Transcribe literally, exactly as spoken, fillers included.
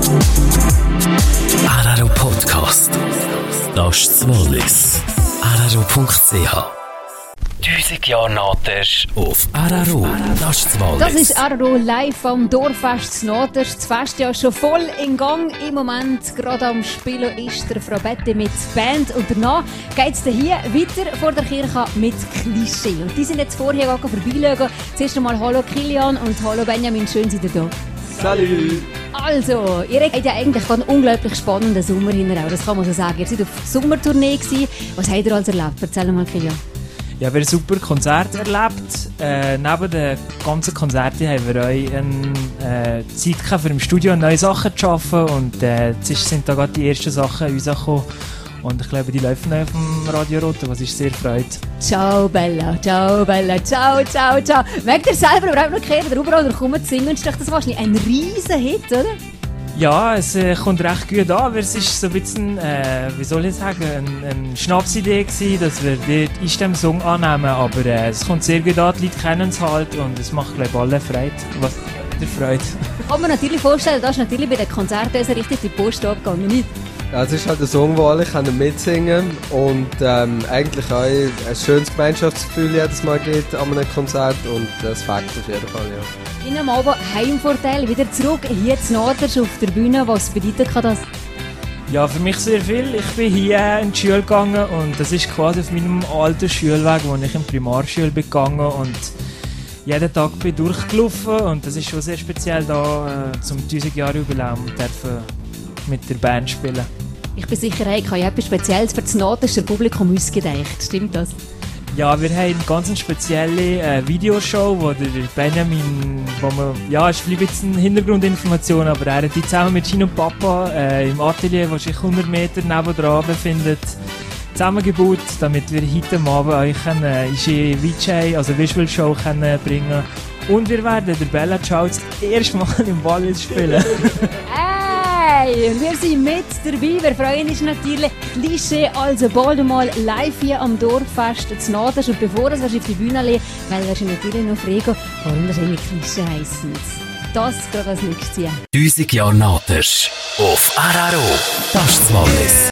Araro Podcast. Das ist das Wallis. araro punkt c h Tausend Jahre Naters auf Araro. Das ist das Wallis. Das ist Araro live am Dorffest Naters. Das Fest ja schon voll in Gang. Im Moment gerade am Spielen ist der Frau Betty mit Band. Und danach geht es hier weiter vor der Kirche mit Klischee. Und die sind jetzt vorher vorbeischauen. Zuerst einmal hallo Kilian und hallo Benjamin. Schön, seid ihr da. Salut! Also, ihr habt ja eigentlich einen unglaublich spannenden Sommer hinterher, das kann man so sagen. Ihr seid auf Sommertournee gewesen. Was habt ihr alles erlebt? Erzähl mal, Kilian. Ja, wir haben super Konzerte erlebt. Äh, neben den ganzen Konzerten haben wir euch eine äh, Zeit gehabt, für im Studio neue Sachen zu arbeiten. Und äh, jetzt sind da gerade die ersten Sachen rausgekommen. Und ich glaube, die laufen auf dem Radio Rote, was uns sehr freut. Ciao Bella, ciao Bella, ciao, ciao, ciao. Merkt ihr selber überhaupt noch gehört, oder überall kommen zu singen? Das ist wahrscheinlich ein riesen Hit, oder? Ja, es äh, kommt recht gut an, aber es war so ein bisschen, äh, wie soll ich sagen, eine ein Schnapsidee gewesen, dass wir den Einstimmen-Song annehmen, aber äh, es kommt sehr gut an, die Leute kennen es halt und es macht, glaube ich, alle Freude, was der Freude. Kann man natürlich vorstellen, dass natürlich bei den Konzerten so richtig die Post abgegangen, nicht? Ja, es ist halt ein Song, wo alle können mitsingen und ähm, eigentlich auch ein schönes Gemeinschaftsgefühl jedes Mal gibt an einem Konzert und das fängt auf jeden Fall, ja. In einem Abend Heimvorteil, wieder zurück, hier zu Naters auf der Bühne. Was bedeutet das? Ja, für mich sehr viel. Ich bin hier in die Schule gegangen und das ist quasi auf meinem alten Schulweg, wo ich in die Primarschule bin gegangen und jeden Tag bin ich durchgelaufen und das ist schon sehr speziell, da äh, zum tausend Jahre Jubiläum dürfen mit der Band spielen. Ich bin sicher, hey, ich habe etwas Spezielles für das Natersche Publikum ausgedacht. Stimmt das? Ja, wir haben eine ganz spezielle äh, Videoshow, wo der Benjamin, wo man, ja, es ist vielleicht ein bisschen Hintergrundinformation, aber er hat die zusammen mit Gino und Papa äh, im Atelier, das sich hundert Meter nebendran befindet, zusammengebaut, damit wir heute Abend euch eine äh, V J, also Visual Show können bringen. Und wir werden der Bella Ciao das erste Mal im Wallis spielen. Hey, wir sind mit dabei. Wir freuen uns natürlich. Klischee, also bald mal live hier am Dorffest zu Naters. Und bevor wir auf die Bühne legen, weil wir schon natürlich noch fragen, warum das eigentlich Klischee heisst. Das geht als nächstes Jahr. Tausend Jahre Naters auf Araro. Das ist das Wallis.